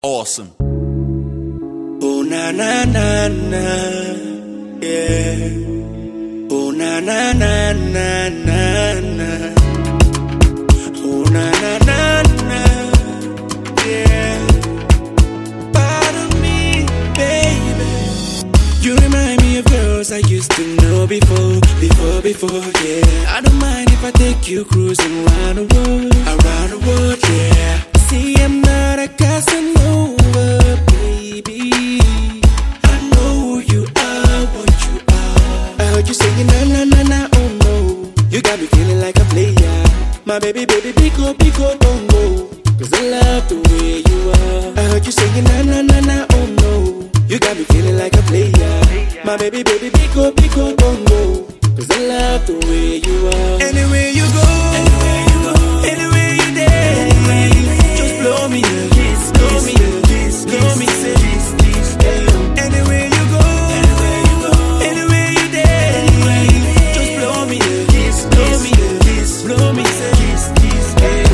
Awesome. Oh na na na na, yeah. Oh na na na na na na. Oh na na na na, yeah. Pardon me, baby. You remind me of girls I used to know before, yeah. I don't mind if I take you cruising around the world, yeah. See, I'm not a Casanova, baby. I know you are what you are. I heard you singing na na na na, oh no. You got me feeling like a player. My baby, pico, don't go. 'Cause I love the way you are. I heard you singing na na na na, oh no. You got me feeling like a player. My baby, pico, don't go. 'Cause I love the way you are. Anywhere you go, anywhere you dare, just blow me a kiss, blow me a kiss, blow me say this, anywhere you go, anywhere you dare, just blow me a kiss, blow me a kiss, blow me say this,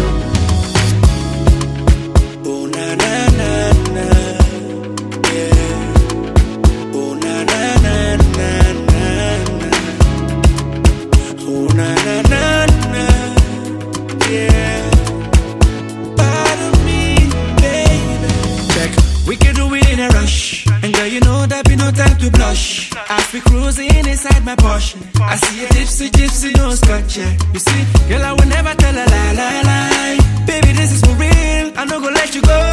oh na na na na, yeah. Oh na na na na na na. Oh na na na na, yeah. Pardon me, baby. Check. We can do it in a rush, and girl, you know that be no time to blush. As we cruising inside my Porsche, I see a gypsy, no scotch. Yeah. You see, girl, I will never tell a lie. Baby, this is for real. I'm not gonna let you go.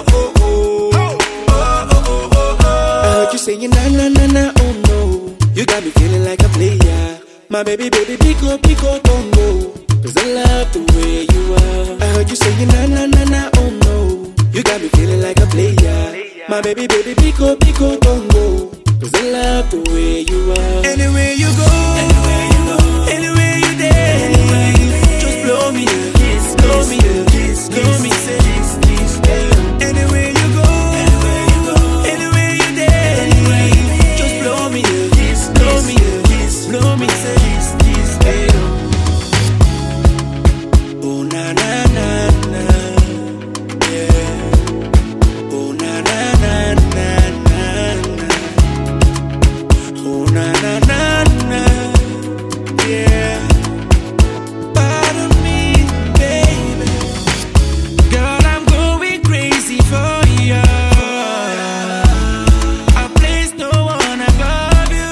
I heard you saying na na na na, oh no. You got me feeling like a player. My baby, pico, don't go. 'Cause I love the way you are. I heard you saying na na na na, oh no. You got me feeling like a player. My baby, pico, don't go. 'Cause I love the way you are. Anywhere you go, anywhere you dare, just blow me a kiss, blow me a kiss, blow me say this, anywhere you go, anywhere you dare, just blow me a kiss, blow me a kiss, blow me say this, oh na na na na, yeah. Oh na na na na na na. Oh na na na na, yeah. Pardon me, baby. Girl, I'm going crazy for you. A place no one above you.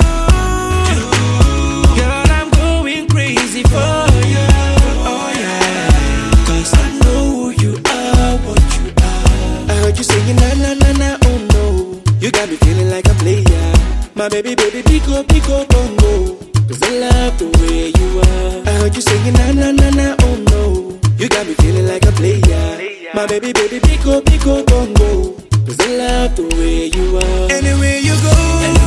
Girl, I'm going crazy for you. Oh yeah. 'Cause I know you are what you are. I heard you saying na na na na, oh no. You got me feeling like a player. My baby, pico, don't go. 'Cause I love the way you are. I heard you singing na na na na, oh no. You got me feeling like a player. My baby, pico, don't go. 'Cause I love the way you are. Anywhere you go,